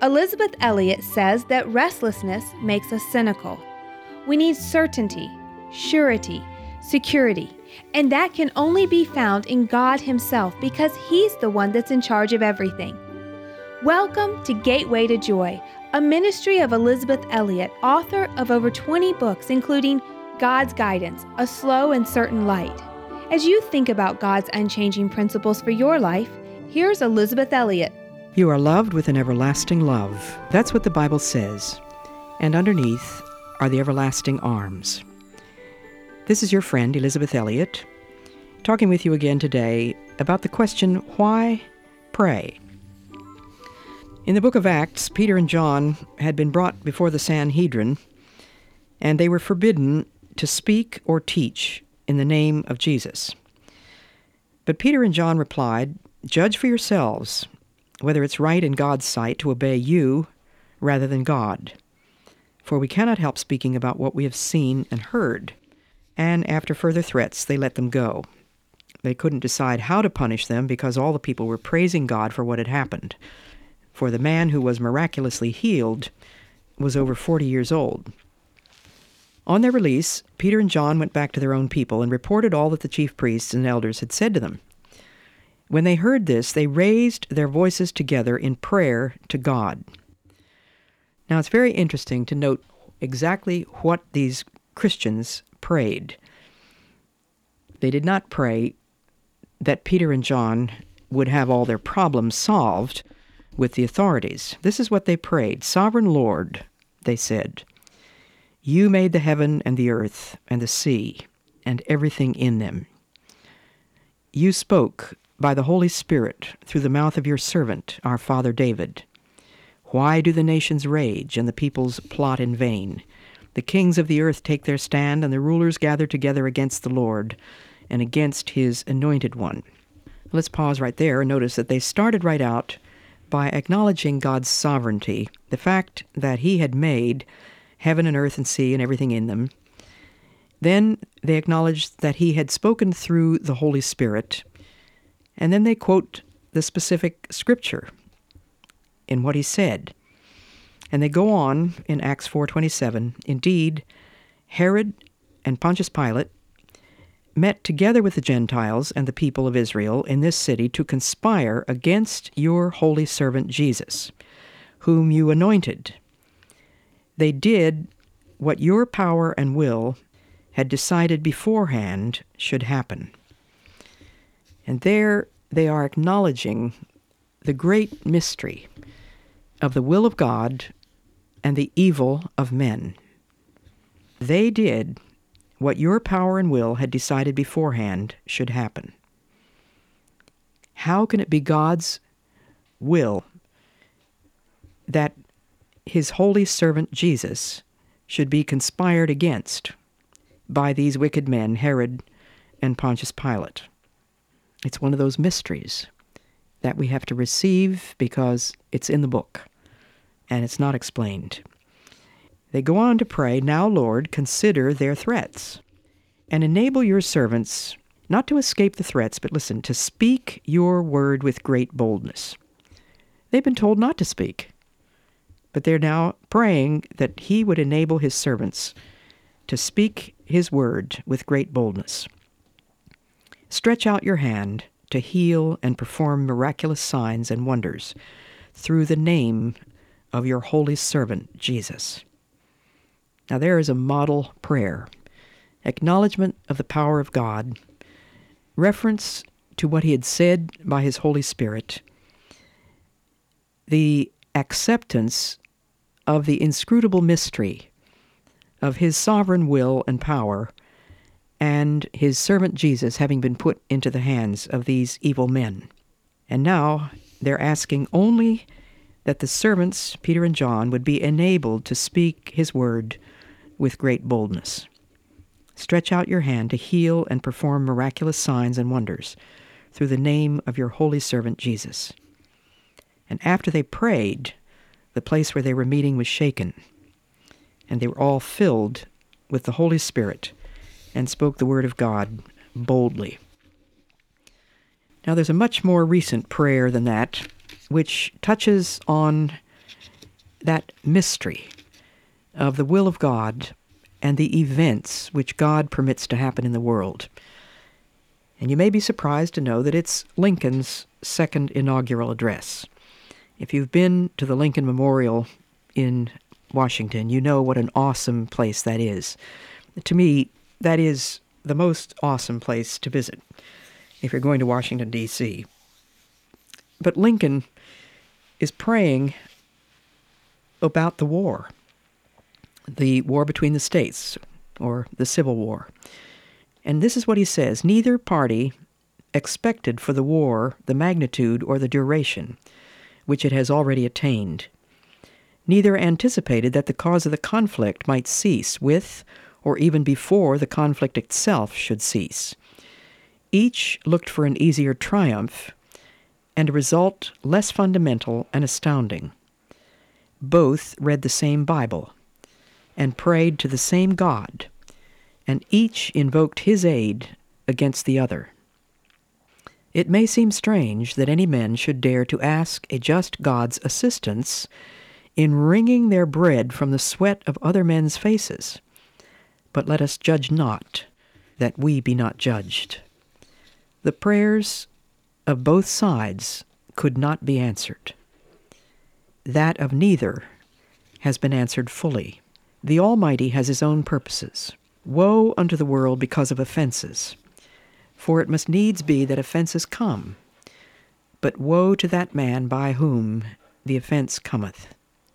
Elizabeth Elliot says that restlessness makes us cynical. We need certainty, surety, security, and that can only be found in God Himself because He's the one that's in charge of everything. Welcome to Gateway to Joy, a ministry of Elizabeth Elliot, author of over 20 books, including God's Guidance, A Slow and Certain Light. As you think about God's unchanging principles for your life, here's Elizabeth Elliot. You are loved with an everlasting love. That's what the Bible says. And underneath are the everlasting arms. This is your friend, Elizabeth Elliot, talking with you again today about the question, why pray? In the book of Acts, Peter and John had been brought before the Sanhedrin, and they were forbidden to speak or teach in the name of Jesus. But Peter and John replied, "Judge for yourselves whether it's right in God's sight to obey you rather than God. For we cannot help speaking about what we have seen and heard." And after further threats, they let them go. They couldn't decide how to punish them because all the people were praising God for what had happened. For the man who was miraculously healed was over 40 years old. On their release, Peter and John went back to their own people and reported all that the chief priests and elders had said to them. When they heard this, they raised their voices together in prayer to God. Now, it's very interesting to note exactly what these Christians prayed. They did not pray that Peter and John would have all their problems solved with the authorities. This is what they prayed. "Sovereign Lord," they said, "you made the heaven and the earth and the sea and everything in them. You spoke by the Holy Spirit through the mouth of your servant, our father David. Why do the nations rage and the peoples plot in vain? The kings of the earth take their stand, and the rulers gather together against the Lord and against His anointed one." Let's pause right there and notice that they started right out by acknowledging God's sovereignty, the fact that He had made heaven and earth and sea and everything in them. Then they acknowledged that He had spoken through the Holy Spirit, and then they quote the specific scripture in what He said. And they go on in Acts 4:27, "Indeed, Herod and Pontius Pilate met together with the Gentiles and the people of Israel in this city to conspire against your holy servant Jesus, whom you anointed. They did what your power and will had decided beforehand should happen." And there they are acknowledging the great mystery of the will of God and the evil of men. They did what your power and will had decided beforehand should happen. How can it be God's will that His holy servant Jesus should be conspired against by these wicked men, Herod and Pontius Pilate? It's one of those mysteries that we have to receive because it's in the book and it's not explained. They go on to pray, "Now, Lord, consider their threats and enable your servants not to escape the threats, but listen, to speak your word with great boldness." They've been told not to speak, but they're now praying that He would enable His servants to speak His word with great boldness. "Stretch out your hand to heal and perform miraculous signs and wonders through the name of your holy servant, Jesus." Now there is a model prayer, acknowledgement of the power of God, reference to what He had said by His Holy Spirit, the acceptance of the inscrutable mystery of His sovereign will and power, and His servant Jesus having been put into the hands of these evil men. And now they're asking only that the servants, Peter and John, would be enabled to speak His word with great boldness. "Stretch out your hand to heal and perform miraculous signs and wonders through the name of your holy servant Jesus." And after they prayed, the place where they were meeting was shaken, and they were all filled with the Holy Spirit and spoke the word of God boldly. Now there's a much more recent prayer than that, which touches on that mystery of the will of God and the events which God permits to happen in the world. And you may be surprised to know that it's Lincoln's second inaugural address. If you've been to the Lincoln Memorial in Washington, you know what an awesome place that is. To me, that is the most awesome place to visit if you're going to Washington, D.C. But Lincoln is praying about the war between the states, or the Civil War. And this is what he says: "Neither party expected for the war the magnitude or the duration which it has already attained. Neither anticipated that the cause of the conflict might cease with, or even before the conflict itself should cease. Each looked for an easier triumph, and a result less fundamental and astounding. Both read the same Bible, and prayed to the same God, and each invoked his aid against the other. It may seem strange that any men should dare to ask a just God's assistance in wringing their bread from the sweat of other men's faces. But let us judge not, that we be not judged." The prayers of both sides could not be answered. That of neither has been answered fully. The Almighty has his own purposes. Woe unto the world because of offenses, for it must needs be that offenses come. But woe to that man by whom the offense cometh.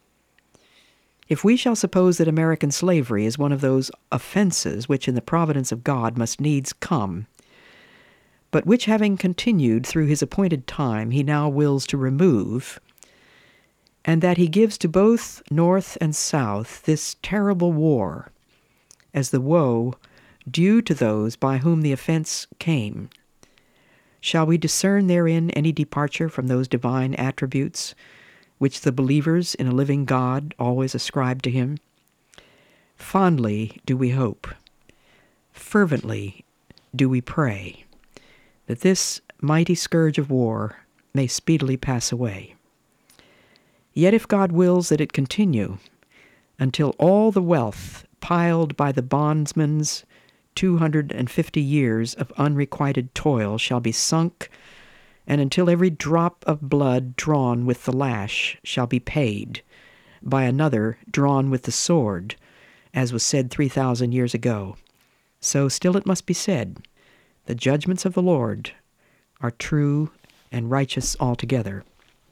If we shall suppose that American slavery is one of those offenses which in the providence of God must needs come, but which having continued through his appointed time he now wills to remove, and that he gives to both North and South this terrible war as the woe due to those by whom the offense came, shall we discern therein any departure from those divine attributes which the believers in a living God always ascribe to him? Fondly do we hope, fervently do we pray, that this mighty scourge of war may speedily pass away. Yet if God wills that it continue until all the wealth piled by the bondsman's 250 years of unrequited toil shall be sunk, and until every drop of blood drawn with the lash shall be paid by another drawn with the sword, as was said 3,000 years ago, so still it must be said, the judgments of the Lord are true and righteous altogether.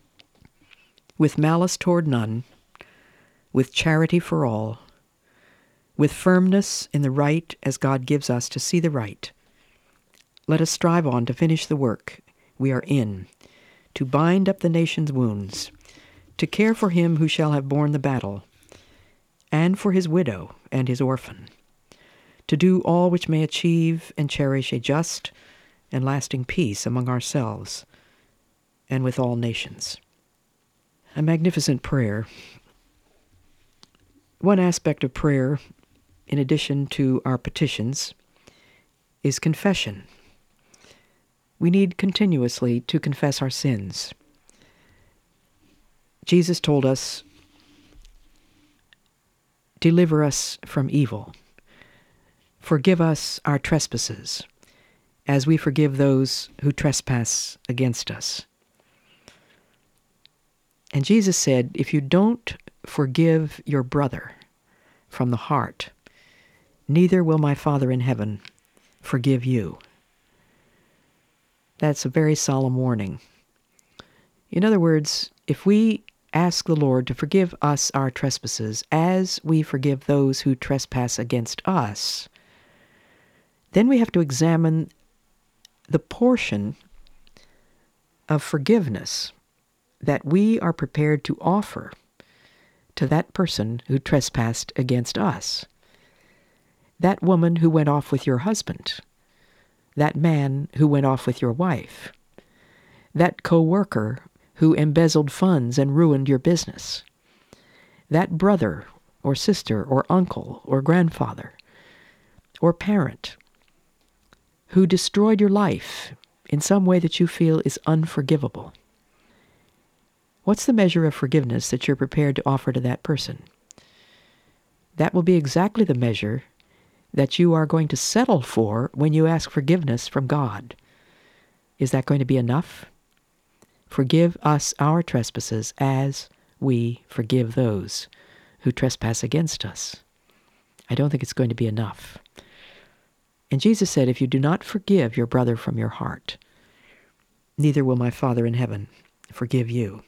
With malice toward none, with charity for all, with firmness in the right as God gives us to see the right, let us strive on to finish the work we are in, to bind up the nation's wounds, to care for him who shall have borne the battle, and for his widow and his orphan, to do all which may achieve and cherish a just and lasting peace among ourselves and with all nations. A magnificent prayer. One aspect of prayer, in addition to our petitions, is confession. We need continuously to confess our sins. Jesus told us, "Deliver us from evil. Forgive us our trespasses, as we forgive those who trespass against us." And Jesus said, if you don't forgive your brother from the heart, neither will my Father in heaven forgive you. That's a very solemn warning. In other words, if we ask the Lord to forgive us our trespasses as we forgive those who trespass against us, then we have to examine the portion of forgiveness that we are prepared to offer to that person who trespassed against us. That woman who went off with your husband, that man who went off with your wife, that co-worker who embezzled funds and ruined your business, that brother or sister or uncle or grandfather or parent who destroyed your life in some way that you feel is unforgivable. What's the measure of forgiveness that you're prepared to offer to that person? That will be exactly the measure that you are going to settle for when you ask forgiveness from God. Is that going to be enough? Forgive us our trespasses as we forgive those who trespass against us. I don't think it's going to be enough. And Jesus said, if you do not forgive your brother from your heart, neither will my Father in heaven forgive you.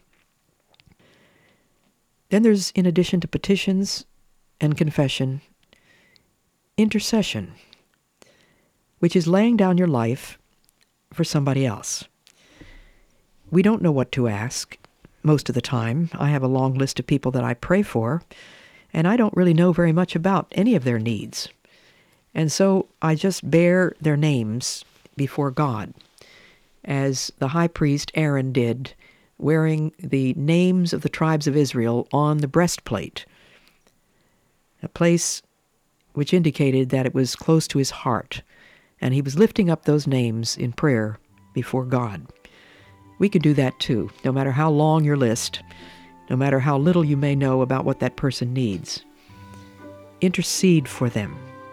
Then there's, in addition to petitions and confession, intercession, which is laying down your life for somebody else. We don't know what to ask most of the time. I have a long list of people that I pray for, and I don't really know very much about any of their needs. And so I just bear their names before God, as the high priest Aaron did, wearing the names of the tribes of Israel on the breastplate, a place which indicated that it was close to his heart, and he was lifting up those names in prayer before God. We can do that too, no matter how long your list, no matter how little you may know about what that person needs. Intercede for them.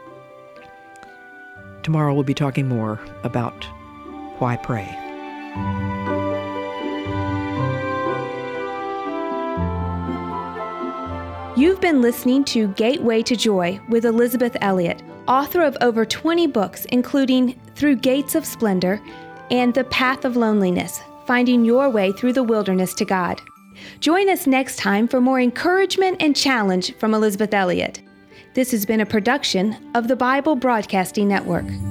Tomorrow we'll be talking more about why pray. You've been listening to Gateway to Joy with Elizabeth Elliot, author of over 20 books, including Through Gates of Splendor and The Path of Loneliness, Finding Your Way Through the Wilderness to God. Join us next time for more encouragement and challenge from Elizabeth Elliot. This has been a production of the Bible Broadcasting Network.